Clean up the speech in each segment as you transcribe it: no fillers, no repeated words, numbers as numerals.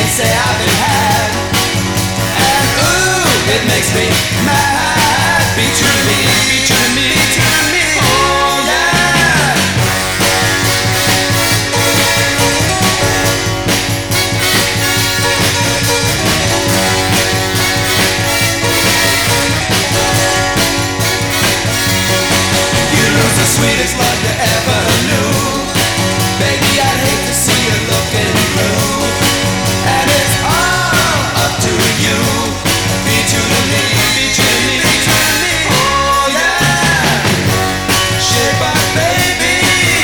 say I've been had. And ooh, it makes me mad. Be true to me, be true to me, be true to me. Oh yeah. You lose the sweetest love you ever knew. Baby, I'd hate to see you looking blue. And it's all up to you. Be true to me, be true to me, be true to me. Oh yeah. Shape up, baby.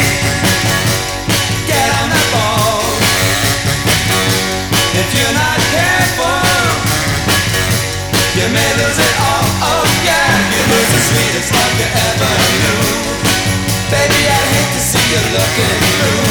Get on that ball. If you're not careful, you may lose it all. Oh yeah. You lose the sweetest love you ever knew. Baby, I'd hate to see you looking blue.